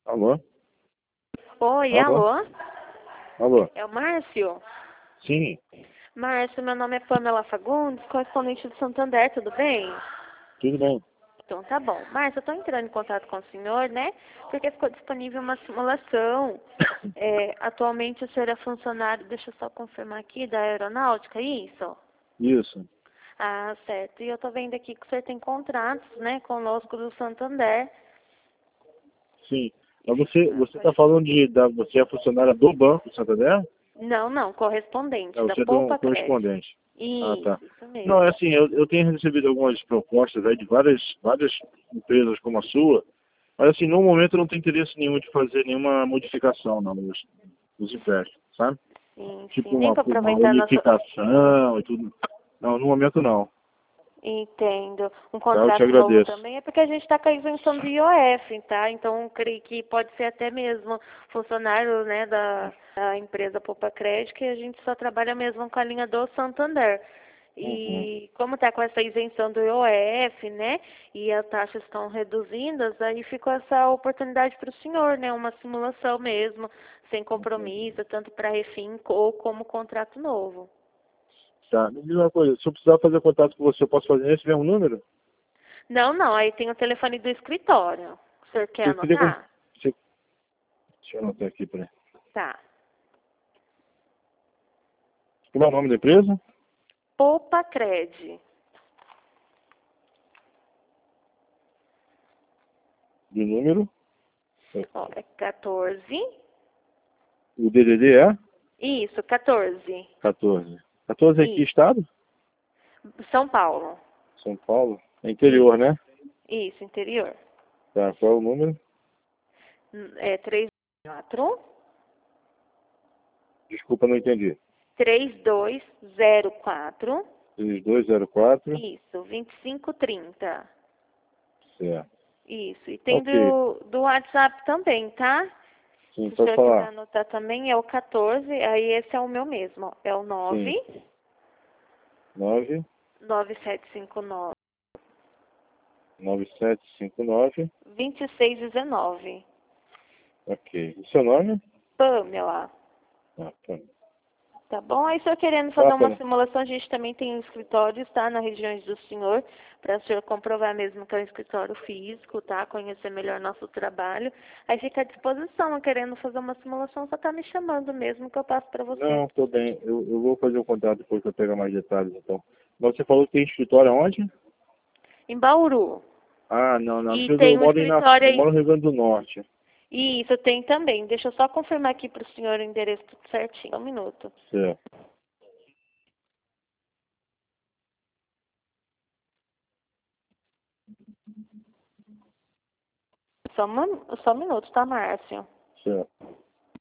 Alô? Oi, Alô? alô? Alô? É o Márcio? Sim, Márcio, meu nome é Pamela Fagundes, correspondente do Santander, tudo bem? tudo bem. Então tá bom. Márcio, eu estou entrando em contato com o senhor, né? Porque ficou disponível uma simulação. Atualmente o senhor é funcionário, deixa eu só confirmar aqui, da aeronáutica, é isso? Isso, Ah, certo. E eu tô vendo aqui que o senhor tem contratos, né, conosco do Santander. sim. Mas você está Pode- falando você é funcionária do Banco Santander? Não, correspondente, da Você é do Poupa Crédito. correspondente. Ah, tá. Isso Não, mesmo. é assim, eu tenho recebido algumas propostas aí de várias empresas como a sua, mas assim, no momento eu não tenho interesse nenhum de fazer nenhuma modificação não, nos empréstimos, sabe? Sim, Tipo nem para uma aproveitar nosso... unificação e tudo. Não, no momento não. Entendo. Um Tá, eu te contrato novo agradeço. também é porque a gente está com a isenção do IOF, tá? Então, eu creio que pode ser até mesmo funcionário, né, da empresa Poupa Crédito, que a gente só trabalha mesmo com a linha do Santander. Uhum. E como está com essa isenção do IOF, né, e as taxas estão reduzidas, aí ficou essa oportunidade para o senhor, né, uma simulação mesmo, sem compromisso, tanto para refim ou como contrato novo. Tá, me diz uma coisa, se eu precisar fazer contato com você, eu posso fazer nesse mesmo número? Não, aí tem o telefone do escritório. O senhor quer Você queria... anotar? Você... Deixa eu anotar aqui, peraí. Tá. Como é o nome da empresa? Poupa Cred. De número? Ó, é 14. O DDD é Isso, 14. 14. 14 é em que Isso. estado? São Paulo. São Paulo. É interior, Isso. né? Isso, interior. Tá, qual é o número? É 34 Desculpa, não entendi. 3204. 3204. Isso, 2530. Certo. Isso. E tem Ok. do WhatsApp também, tá? Sim, Se o pode senhor quiser falar. anotar também, é o 14, aí esse é o meu mesmo, ó. É o Sim. 9 9 9759 9759. 2619. Ok. O seu nome? Pamela. Ah, tá. Tá bom? Aí, se eu querendo fazer Tá, uma pera. simulação, a gente também tem um escritório, tá? Na região do senhor, para o senhor comprovar mesmo que é um escritório físico, tá? Conhecer melhor nosso trabalho. Aí fica à disposição, eu querendo fazer uma simulação, só tá me chamando mesmo que eu passo para você. Não, tô bem. Eu vou fazer o contato depois que eu pegar mais detalhes, então. Mas você falou que tem escritório aonde? Em Bauru. Ah, não, não. E Eu tem um moro escritório eu aí. moro no Rio Grande do Norte. Isso, tem também. Deixa eu só confirmar aqui para o senhor o endereço tudo certinho. Um minuto. Certo. Só um minuto, tá, Márcio? Certo.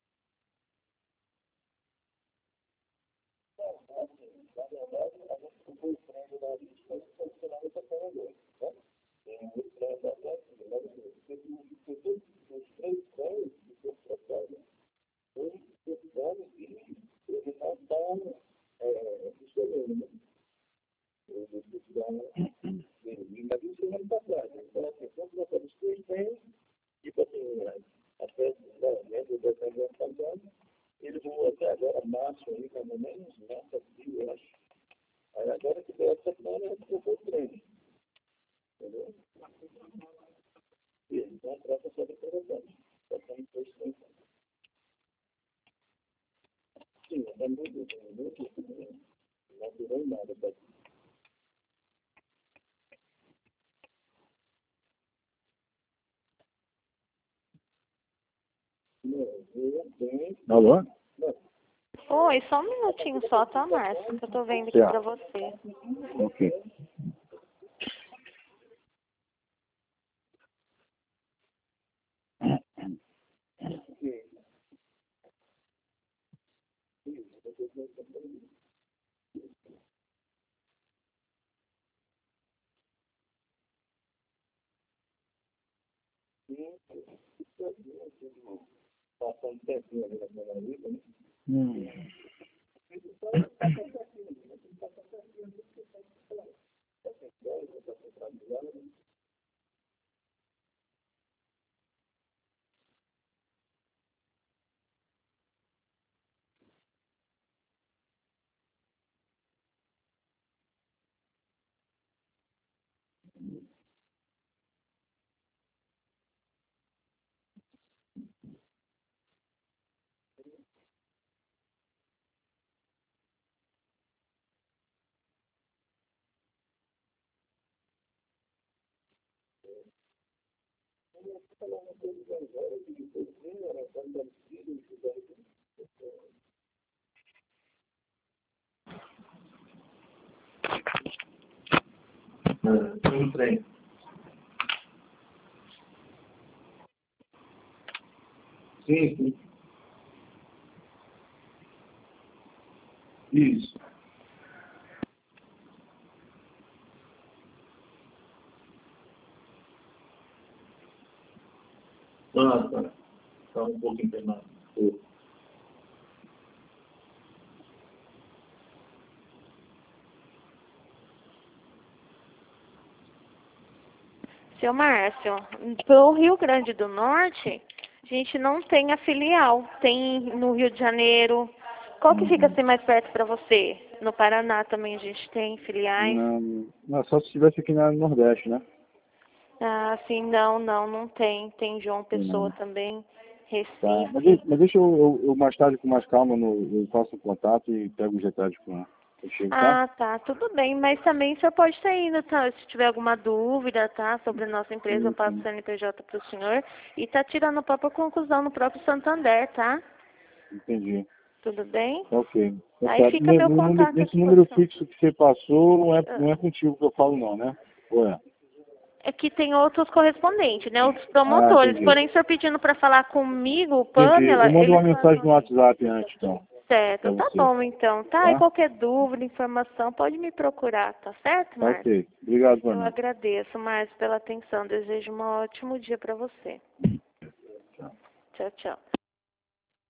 Alô? Oi, só um minutinho só, tá, Márcio? Que eu tô vendo aqui pra Certo. você. Ok. Hum. Um trem. Sim, sim. Isso. Tá. Tá um pouco internado. Seu Márcio, pelo Rio Grande do Norte, a gente não tem a filial. Tem no Rio de Janeiro. Qual que fica assim mais perto para você? No Paraná também a gente tem filiais. Não, só se estivesse aqui no Nordeste, né? Ah, sim, não tem. Tem João Pessoa Não. também, Tá. Recife. Mas deixa eu mais tarde, com mais calma, eu faço um contato e pego os detalhes com ela. Eu chego, tá? Ah, tá, tudo bem, mas também o senhor pode estar indo, tá? Se tiver alguma dúvida, tá? Sobre a nossa empresa, eu Sim, passo o sim. CNPJ para o senhor e tá tirando a própria conclusão no próprio Santander, tá? Entendi. Tudo bem? Tá ok. Tá Aí certo. fica meu contato à Nesse número disposição. fixo que você passou, Ah, não é contigo que eu falo não, né? Ou é? é que tem outros correspondentes, né? Outros Ah, promotores. entendi. Porém, o senhor pedindo para falar comigo, Entendi. Eu Pamela, mando eles uma mensagem no passam. WhatsApp antes, então, Certo, pra tá você. bom então, tá? E Tá? qualquer dúvida, informação, pode me procurar, tá certo, Tá Márcio? ok. Obrigado, Eu Vanessa. agradeço, Márcio, pela atenção. Desejo um ótimo dia para você. Tchau. Tchau, tchau.